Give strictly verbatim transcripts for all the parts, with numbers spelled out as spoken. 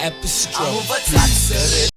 Epistro. Am învățat să râd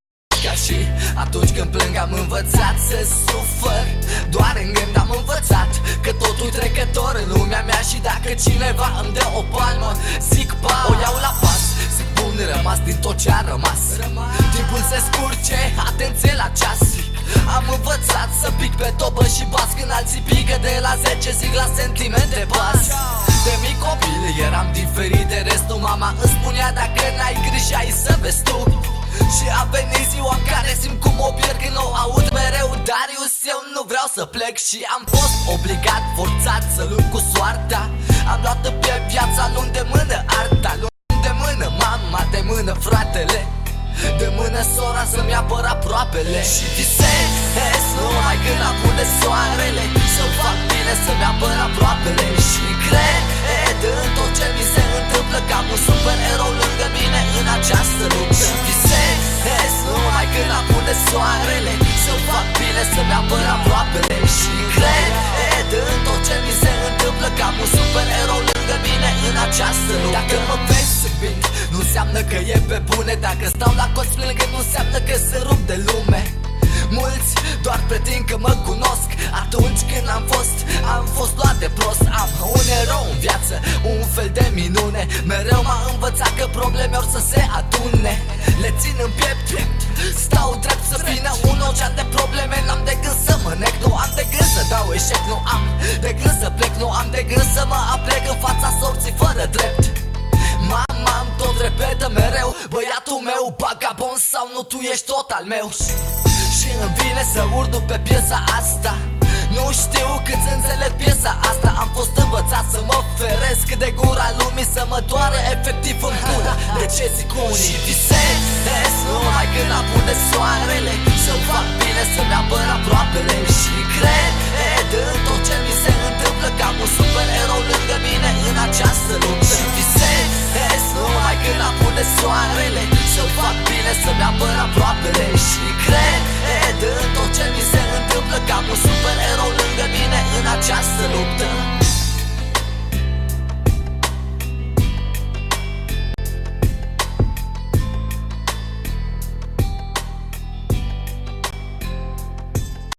ca și atunci când plâng, am învățat să sufăr. Doar în gând am învățat că totul e trecător în lumea mea. Și dacă cineva îmi dă o palmă, zic pa, o iau la pas. Zic bun rămas din tot ce a rămas. Timpul se scurge, atenție la ceas. Am învățat să pic pe tobă și bas când alții pică de la zece, zic la sentimente pas. De mic copil eram diferit de restul. Mama îmi spunea dacă n-ai grijă ai să vezi tu. Și a venit ziua în care simt cum o pierd când o aud mereu Darius, eu nu vreau să plec. Și am fost obligat, forțat să lupt cu soarta. Am luat în piept viața, luând de mână arta. Luând de mână mama, de mână fratele, de mână sora să-mi apăr aproapele. Și visez numai când apune soarele, să-mi fac bine să-mi apăr aproapele. Și cred în tot ce mi se întâmplă, că am un supererou lângă mine în această luptă. Și visez numai când apune soarele, să-mi fac bine să-mi apăr aproapele. Și cred în tot ce mi se întâmplă, că am un supererou lângă mine în această luptă. Dacă mă vezi să bing, nu înseamnă că e pe bune. Dacă stau la coți plângând, nu înseamnă că se rup de lume. Mulți doar pretind că mă cunosc. Atunci când am fost, am fost luat de prost. Am un erou în viață, un fel de minune. Mereu m-a învățat că probleme or să se adune. Le țin în piept, stau drept să vină un ocean de probleme. N-am de gând să mă nec, nu am de gând să dau eșec. Nu am de gând să plec, nu am de gând să mă aplec în fața sorții fără drept. Mama îmi tot repetă mereu, băiatul meu, vagabond sau nu, tu ești tot al meu. Și îmi vine să urdu pe piesa asta. Nu știu cât înțeleg piesa asta. Am fost învățat să mă feresc de gura lumii, să mă doară efectiv în gură. De ce zic unii? Și visez numai când apune soarele, să-mi fac bine să-mi apăr aproapele. Și cred